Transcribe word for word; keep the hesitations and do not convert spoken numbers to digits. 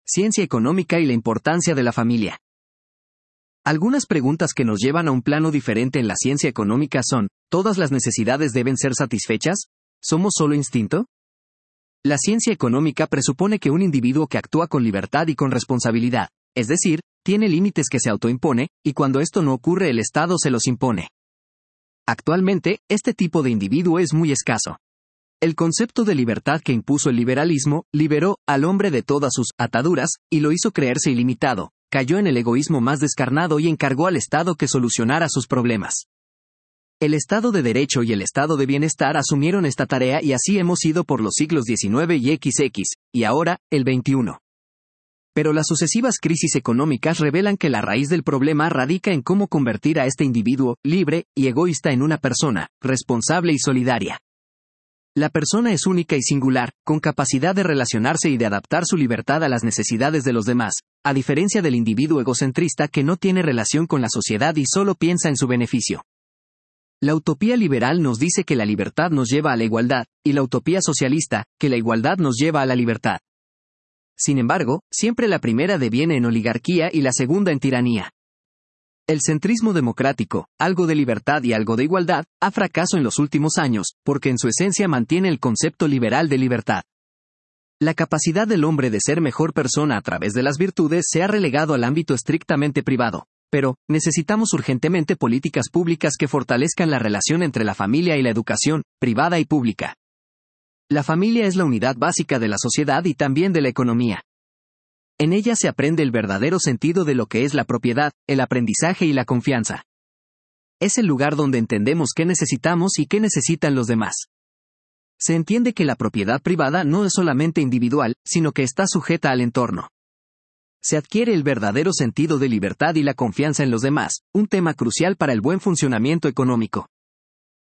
Ciencia económica y la importancia de la familia. Algunas preguntas que nos llevan a un plano diferente en la ciencia económica son: ¿todas las necesidades deben ser satisfechas? ¿Somos solo instinto? La ciencia económica presupone que un individuo que actúa con libertad y con responsabilidad, es decir, tiene límites que se autoimpone, y cuando esto no ocurre el Estado se los impone. Actualmente, este tipo de individuo es muy escaso. El concepto de libertad que impuso el liberalismo, liberó al hombre de todas sus ataduras, y lo hizo creerse ilimitado, cayó en el egoísmo más descarnado y encargó al Estado que solucionara sus problemas. El Estado de Derecho y el Estado de Bienestar asumieron esta tarea y así hemos ido por los siglos diecinueve y equis equis, y ahora, el veintiuno. Pero las sucesivas crisis económicas revelan que la raíz del problema radica en cómo convertir a este individuo, libre y egoísta, en una persona, responsable y solidaria. La persona es única y singular, con capacidad de relacionarse y de adaptar su libertad a las necesidades de los demás, a diferencia del individuo egocentrista que no tiene relación con la sociedad y solo piensa en su beneficio. La utopía liberal nos dice que la libertad nos lleva a la igualdad, y la utopía socialista, que la igualdad nos lleva a la libertad. Sin embargo, siempre la primera deviene en oligarquía y la segunda en tiranía. El centrismo democrático, algo de libertad y algo de igualdad, ha fracasado en los últimos años, porque en su esencia mantiene el concepto liberal de libertad. La capacidad del hombre de ser mejor persona a través de las virtudes se ha relegado al ámbito estrictamente privado, pero necesitamos urgentemente políticas públicas que fortalezcan la relación entre la familia y la educación, privada y pública. La familia es la unidad básica de la sociedad y también de la economía. En ella se aprende el verdadero sentido de lo que es la propiedad, el aprendizaje y la confianza. Es el lugar donde entendemos qué necesitamos y qué necesitan los demás. Se entiende que la propiedad privada no es solamente individual, sino que está sujeta al entorno. Se adquiere el verdadero sentido de libertad y la confianza en los demás, un tema crucial para el buen funcionamiento económico.